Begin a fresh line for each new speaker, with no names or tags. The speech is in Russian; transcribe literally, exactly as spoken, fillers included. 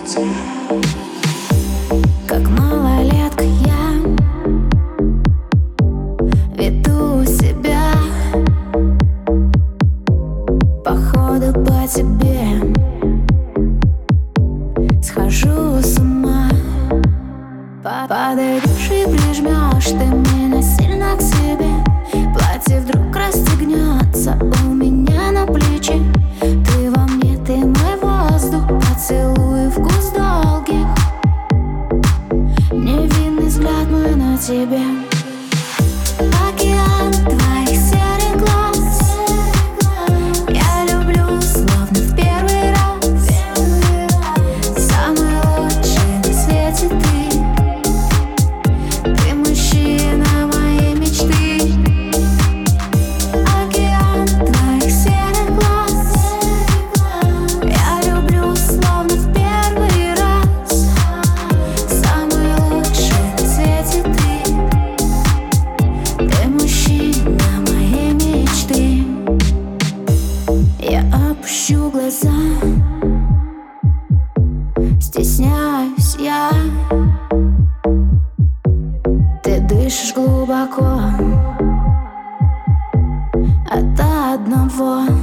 Как малолетка я веду себя, походу по тебе схожу с ума. Подойдешь и прижмешь ты меня сильно к себе. Платье вдруг расстегнется у меня на плечи. Ты во мне, ты мой воздух, поцелуй, вкус долгих. Невинный взгляд мой на тебе. Океан твоих серых глаз я люблю, словно в первый раз. Самый лучший на свете ты. Ты мужчина моей мечты. Океан твоих серых глаз я люблю, словно в первый раз. Самый лучший на свете ты. Ты мужчина моей мечты. Я опущу глаза, стесняюсь я. Ты дышишь глубоко от одного